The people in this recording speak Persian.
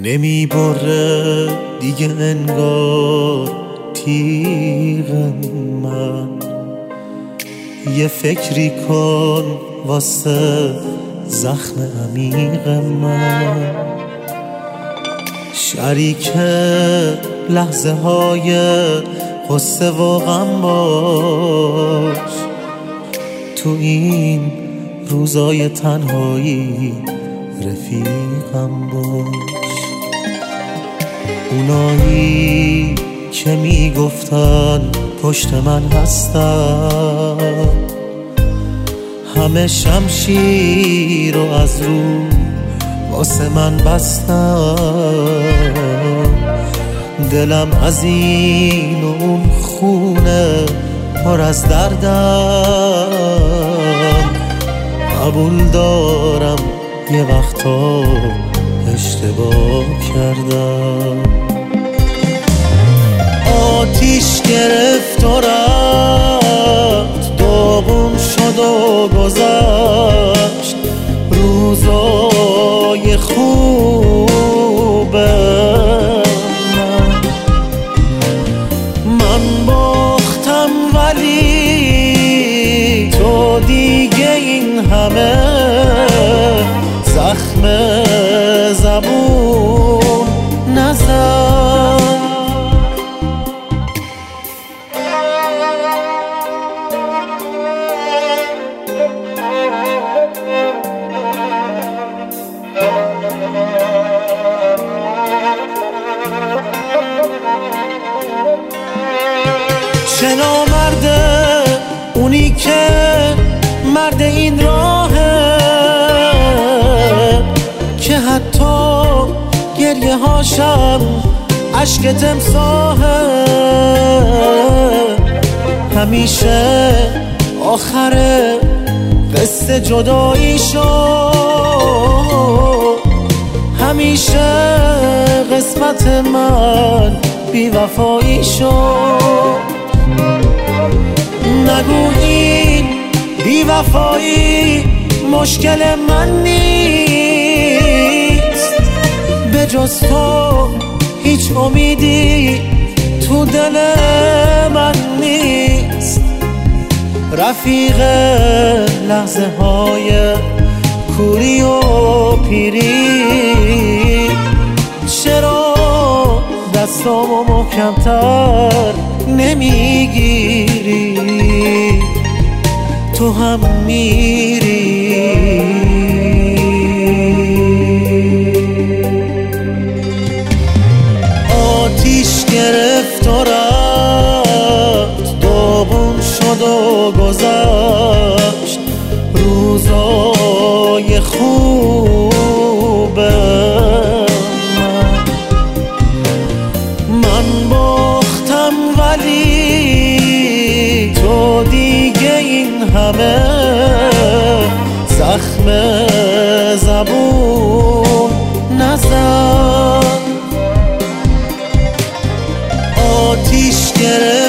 نمی بره دیگه انگار تیغ من. یه فکری کن واسه زخم عمیق من، شریک لحظه های غصه و غم باش، تو این روزای تنهایی رفیقم باش. اونایی که میگفتن پشت من هستن، همه شمشیر رو از رو واسه من بستن. دلم از این و اون خونه پر از دردم، قبول دارم یه وقتا اشتباه کردم. آتیش گرفت و رفت، داغون شد و گذشت روزای خوبه. من باختم ولی تو دیگه این همه زخم زبون نزن. چه نامرده اونی که مرد این راهه، که حتی گریه هاشم عشق تمساحه. همیشه آخر قصه جدایی شد، همیشه قسمت من بی‌وفایی شد. نگو این بی‌وفایی مشکل من نیست، به جز تو هیچ امیدی تو دل من نیست. رفیق لحظه های کوری و پیری، چرا دستامو محکم‌تر نمیگیری؟ تو هم میری. آتیش گرفت و رفت، داغون شد و گذشت روزای خوبه. من باختم ولی تو دیگه این همه زخم زبون نزن. آتیش گرفت